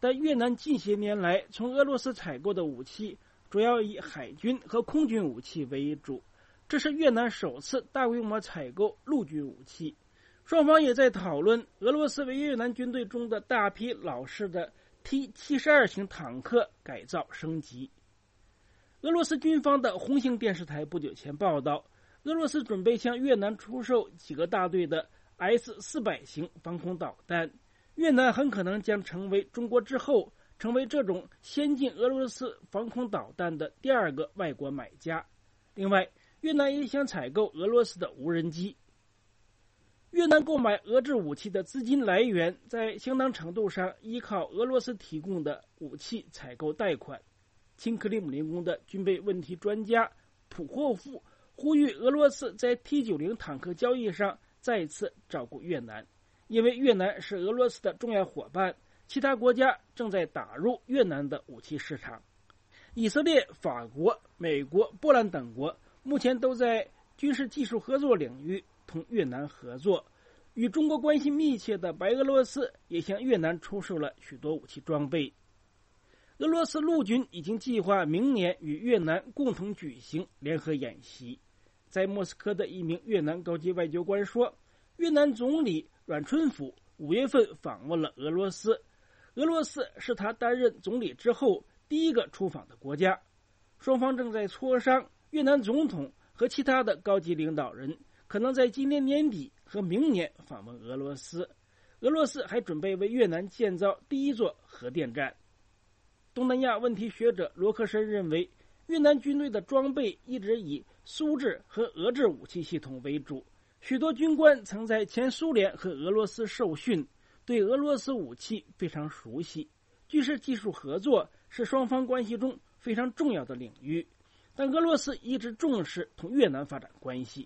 但越南近些年来从俄罗斯采购的武器主要以海军和空军武器为主，这是越南首次大规模采购陆军武器。双方也在讨论俄罗斯为越南军队中的大批老式的 T-72 型坦克改造升级。俄罗斯军方的红星电视台不久前报道，俄罗斯准备向越南出售几个大队的 S-400 型防空导弹，越南很可能将成为中国之后成为这种先进俄罗斯防空导弹的第二个外国买家。另外，越南也想采购俄罗斯的无人机。越南购买俄制武器的资金来源在相当程度上依靠俄罗斯提供的武器采购贷款。亲克里姆林宫的军备问题专家普霍夫呼吁俄罗斯在 T-90 坦克交易上再次照顾越南，因为越南是俄罗斯的重要伙伴，其他国家正在打入越南的武器市场。以色列、法国、美国、波兰等国目前都在军事技术合作领域同越南合作，与中国关系密切的白俄罗斯也向越南出售了许多武器装备。俄罗斯陆军已经计划明年与越南共同举行联合演习。在莫斯科的一名越南高级外交官说，越南总理阮春甫5月份访问了俄罗斯，俄罗斯是他担任总理之后第一个出访的国家。双方正在磋商越南总统和其他的高级领导人可能在今年年底和明年访问俄罗斯。俄罗斯还准备为越南建造第一座核电站。东南亚问题学者罗克申认为，越南军队的装备一直以苏制和俄制武器系统为主，许多军官曾在前苏联和俄罗斯受训，对俄罗斯武器非常熟悉。军事技术合作是双方关系中非常重要的领域，但俄罗斯一直重视同越南发展关系。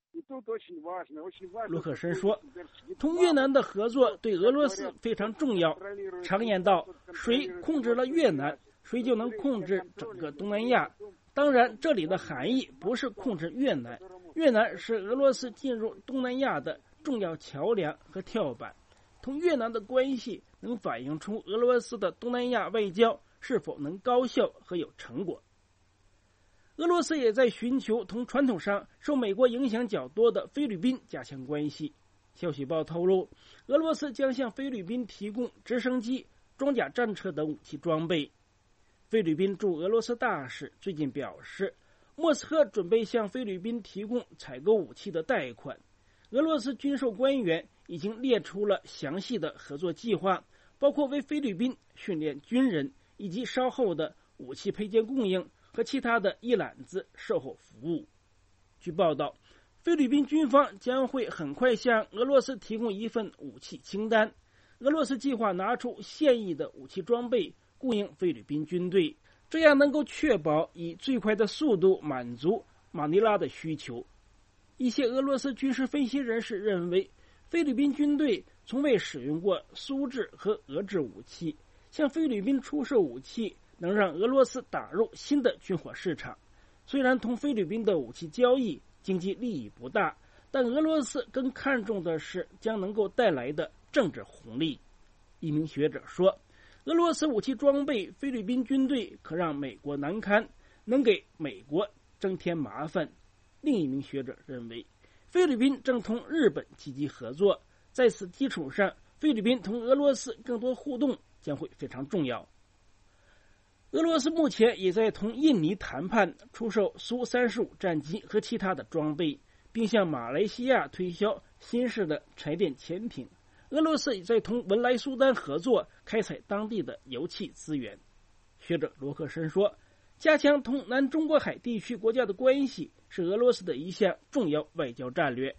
罗克申说，同越南的合作对俄罗斯非常重要。常言道，谁控制了越南，谁就能控制整个东南亚。当然，这里的含义不是控制越南，越南是俄罗斯进入东南亚的重要桥梁和跳板。同越南的关系能反映出俄罗斯的东南亚外交是否能高效和有成果。俄罗斯也在寻求同传统上受美国影响较多的菲律宾加强关系。消息报透露，俄罗斯将向菲律宾提供直升机、装甲战车等武器装备。菲律宾驻俄罗斯大使最近表示，莫斯科准备向菲律宾提供采购武器的贷款。俄罗斯军售官员已经列出了详细的合作计划，包括为菲律宾训练军人，以及稍后的武器配件供应和其他的一揽子售后服务。据报道，菲律宾军方将会很快向俄罗斯提供一份武器清单。俄罗斯计划拿出现役的武器装备供应菲律宾军队，这样能够确保以最快的速度满足马尼拉的需求。一些俄罗斯军事分析人士认为，菲律宾军队从未使用过苏制和俄制武器，向菲律宾出售武器能让俄罗斯打入新的军火市场。虽然同菲律宾的武器交易经济利益不大，但俄罗斯更看重的是将能够带来的政治红利。一名学者说，俄罗斯武器装备菲律宾军队可让美国难堪，能给美国增添麻烦。另一名学者认为，菲律宾正同日本积极合作，在此基础上，菲律宾同俄罗斯更多互动将会非常重要。俄罗斯目前也在同印尼谈判出售苏35战机和其他的装备，并向马来西亚推销新式的柴电潜艇。俄罗斯也在同文莱苏丹合作，开采当地的油气资源。学者罗克申说，加强同南中国海地区国家的关系是俄罗斯的一项重要外交战略。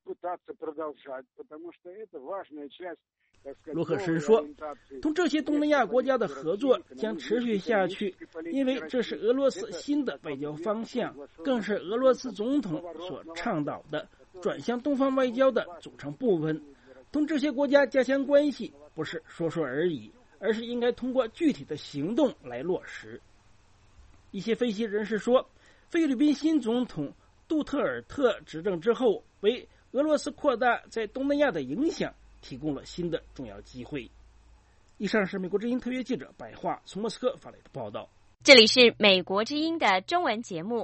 罗克申说，同这些东南亚国家的合作将持续下去，因为这是俄罗斯新的外交方向，更是俄罗斯总统所倡导的转向东方外交的组成部分。同这些国家加强关系不是说说而已，而是应该通过具体的行动来落实。一些分析人士说，菲律宾新总统杜特尔特执政之后，为俄罗斯扩大在东南亚的影响提供了新的重要机会。 以上是美国之音特约记者白桦从莫斯科发来的报道。 这里是美国之音的中文节目。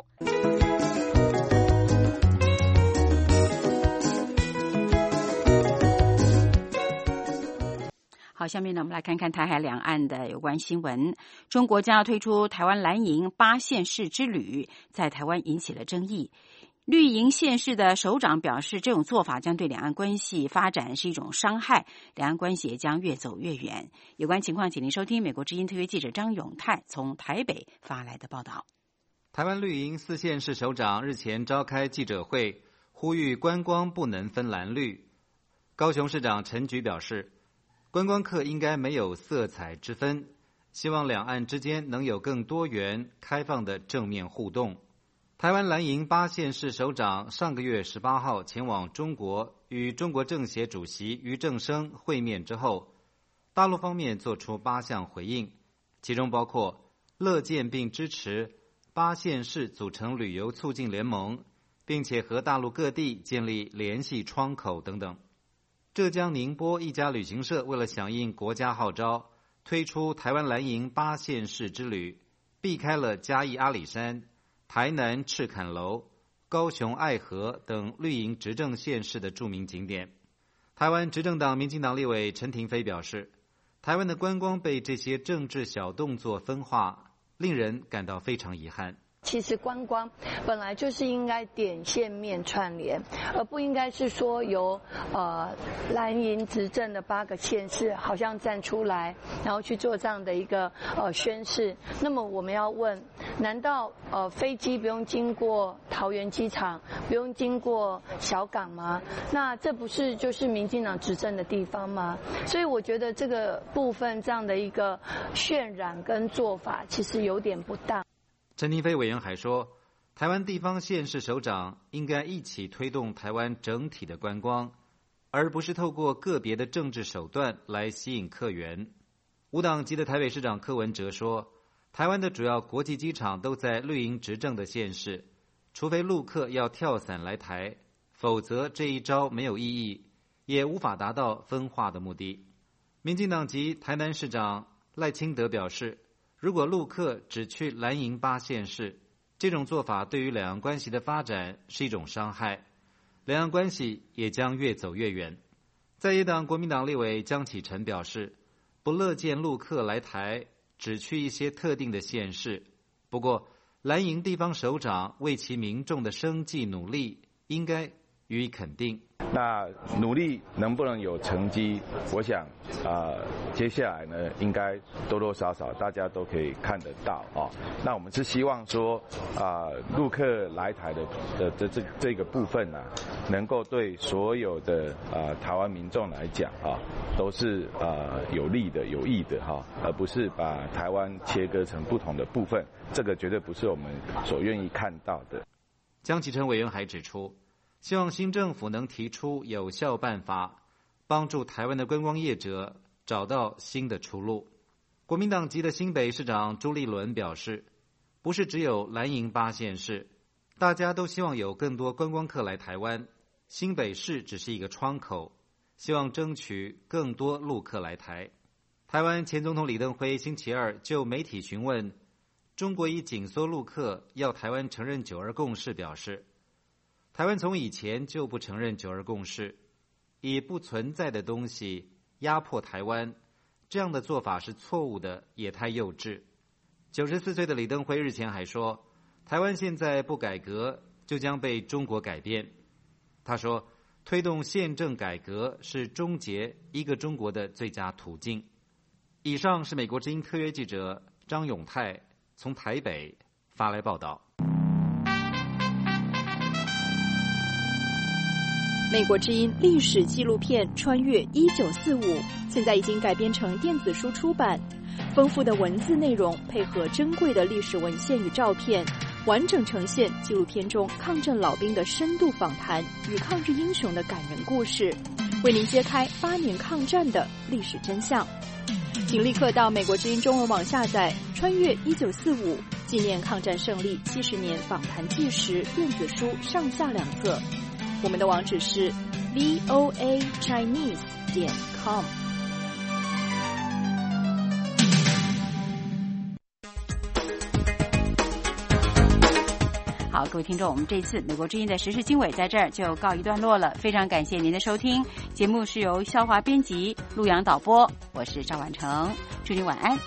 好，下面呢，我们来看看台海两岸的有关新闻。中国将要推出台湾蓝营8县市之旅，在台湾引起了争议。绿营县市的首长表示，这种做法将对两岸关系发展是一种伤害，两岸关系也将越走越远。有关情况，请您收听美国之音特约记者张永泰从台北发来的报道。 台湾绿营4县市首长日前召开记者会，呼吁观光不能分蓝绿。高雄市长陈菊表示，观光客应该没有色彩之分，希望两岸之间能有更多元、开放的正面互动。台湾蓝营8县市首长上个月18号前往中国，与中国政协主席俞正声会面之后，大陆方面做出8项回应，其中包括乐见并支持8县市组成旅游促进联盟，并且和大陆各地建立联系窗口等等。浙江宁波一家旅行社为了响应国家号召，推出台湾蓝营8县市之旅，避开了嘉义阿里山、台南赤坎楼、高雄爱河等绿营执政县市的著名景点。台湾执政党民进党立委陈亭妃表示，台湾的观光被这些政治小动作分化，令人感到非常遗憾。 其实观光本来就是应该点线面串联，而不应该是说由蓝营执政的8个县市好像站出来，然后去做这样的一个宣示。那么我们要问，难道飞机不用经过桃园机场，不用经过小港吗？那这不是就是民进党执政的地方吗？所以我觉得这个部分这样的一个渲染跟做法其实有点不当。 陈亭妃委员还说，台湾地方县市首长应该一起推动台湾整体的观光，而不是透过个别的政治手段来吸引客源。无党籍的台北市长柯文哲说，台湾的主要国际机场都在绿营执政的县市，除非陆客要跳伞来台，否则这一招没有意义，也无法达到分化的目的。民进党籍台南市长赖清德表示，如果陆客只去蓝营8县市，这种做法对于两岸关系的发展是一种伤害，两岸关系也将越走越远。在野党国民党立委江启臣表示，不乐见陆客来台只去一些特定的县市，不过蓝营地方首长为其民众的生计努力应该予以肯定。 那努力能不能有成绩，我想接下来呢，应该多多少少大家都可以看得到啊。那我们是希望说陆客来台的这个部分呢，能够对所有的台湾民众来讲都是有利的、有益的而不是把台湾切割成不同的部分，这个绝对不是我们所愿意看到的。 江启臣委员还指出，希望新政府能提出有效办法，帮助台湾的观光业者找到新的出路。国民党籍的新北市长朱立伦表示，不是只有蓝营8县市，大家都希望有更多观光客来台湾，新北市只是一个窗口，希望争取更多陆客来台。台湾前总统李登辉星期二就媒体询问中国以紧缩陆客要台湾承认9·2共识表示，台湾从以前就不承认9·2共识，以不存在的东西压迫台湾，这样的做法是错误的，也太幼稚。94岁的李登辉日前还说，台湾现在不改革，就将被中国改变。他说，推动宪政改革是终结一个中国的最佳途径。以上是美国之音特约记者张永泰从台北发来报道。 美国之音历史纪录片《穿越1945》现在已经改编成电子书出版，丰富的文字内容配合珍贵的历史文献与照片，完整呈现纪录片中抗战老兵的深度访谈与抗日英雄的感人故事，为您揭开8年抗战的历史真相。请立刻到美国之音中文网下载《穿越1945纪念抗战胜利70年访谈纪实》电子书上下2册。我们的网址是 voachinese.com。 好，各位听众，我们这次美国之音的时事经纬在这儿就告一段落了，非常感谢您的收听。节目是由肖华编辑，陆阳导播，我是赵婉成，祝您晚安。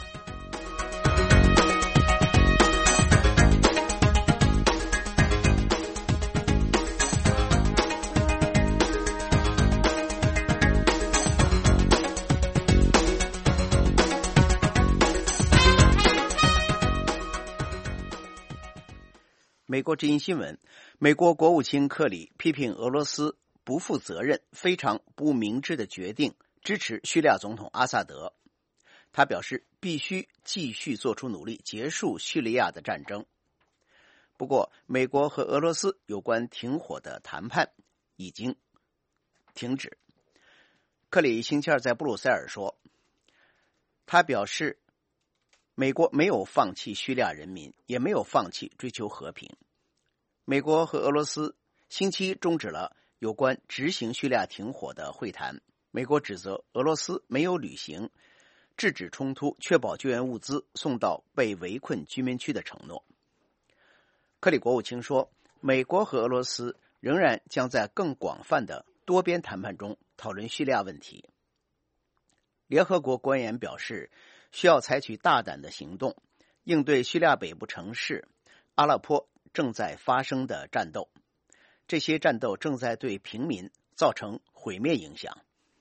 美国之音新闻，美国国务卿克里批评俄罗斯不负责任、非常不明智的决定支持叙利亚总统阿萨德。他表示必须继续做出努力，结束叙利亚的战争。不过，美国和俄罗斯有关停火的谈判已经停止。克里星期二在布鲁塞尔说，他表示美国没有放弃叙利亚人民，也没有放弃追求和平。美国和俄罗斯星期一终止了有关执行叙利亚停火的会谈。美国指责俄罗斯没有履行制止冲突、确保救援物资送到被围困居民区的承诺。克里国务卿说，美国和俄罗斯仍然将在更广泛的多边谈判中讨论叙利亚问题。联合国官员表示，需要采取大胆的行动，应对叙利亚北部城市阿勒颇正在发生的战斗。这些战斗正在对平民造成毁灭影响。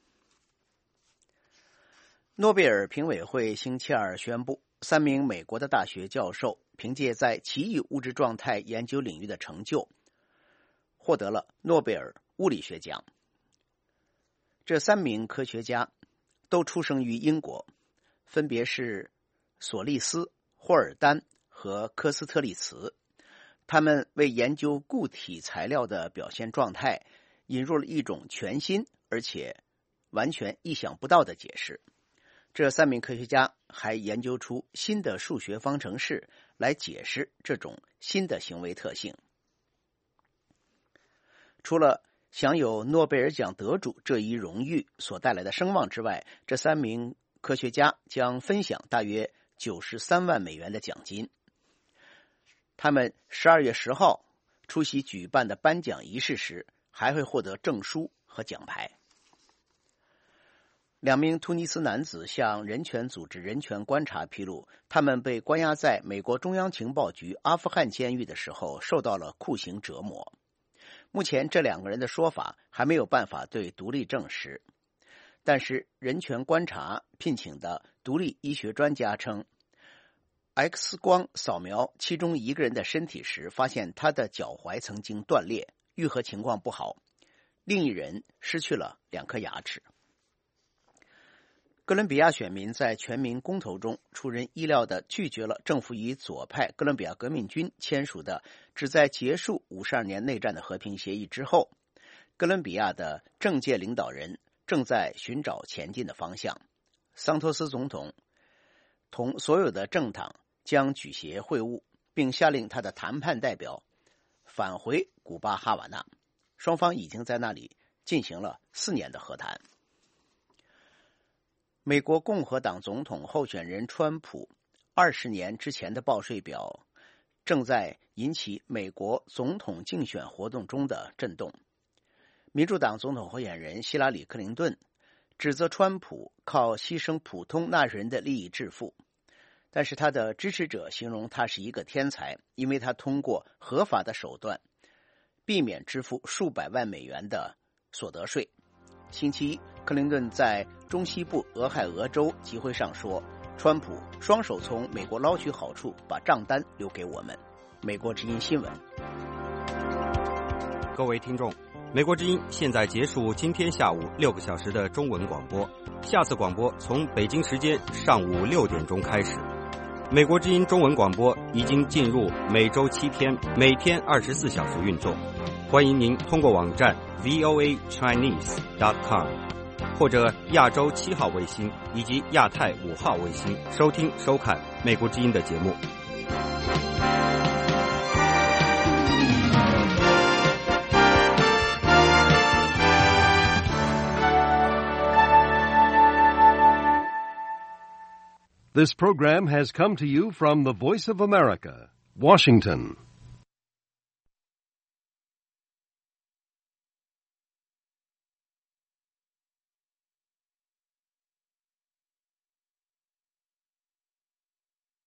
诺贝尔评委会星期二宣布，3名美国的大学教授凭借在奇异物质状态研究领域的成就，获得了诺贝尔物理学奖。这3名科学家都出生于英国，分别是索利斯、霍尔丹和科斯特利茨。他们为研究固体材料的表现状态引入了一种全新而且完全意想不到的解释。这3名科学家还研究出新的数学方程式来解释这种新的行为特性。除了享有诺贝尔奖得主这一荣誉所带来的声望之外，这3名科学家将分享大约93万美元的奖金。他们12月10号出席举办的颁奖仪式时，还会获得证书和奖牌。2名突尼斯男子向人权组织人权观察披露，他们被关押在美国中央情报局阿富汗监狱的时候受到了酷刑折磨。目前这2个人的说法还没有办法对独立证实，但是人权观察聘请的独立医学专家称，X 光扫描其中一个人的身体时，发现他的脚踝曾经断裂，愈合情况不好。另一人失去了2颗牙齿。哥伦比亚选民在全民公投中出人意料地拒绝了政府与左派哥伦比亚革命军签署的旨在结束52年内战的和平协议之后，哥伦比亚的政界领导人正在寻找前进的方向。桑托斯总统同所有的政党将举行会晤，并下令他的谈判代表返回古巴哈瓦那。双方已经在那里进行了4年的和谈。美国共和党总统候选人川普20年之前的报税表正在引起美国总统竞选活动中的震动。民主党总统候选人希拉里·克林顿指责川普靠牺牲普通纳税人的利益致富，但是他的支持者形容他是一个天才，因为他通过合法的手段避免支付数百万美元的所得税。星期一，克林顿在中西部俄亥俄州集会上说，川普双手从美国捞取好处，把账单留给我们。美国之音新闻。 各位听众，美国之音现在结束今天下午6个小时的中文广播，下次广播从北京时间上午6点钟开始。美国之音中文广播已经进入每周7天，每天24小时运作。欢迎您通过网站 voachinese.com 或者亚洲7号卫星以及亚太5号卫星收听收看美国之音的节目。 This program has come to you from the Voice of America, Washington.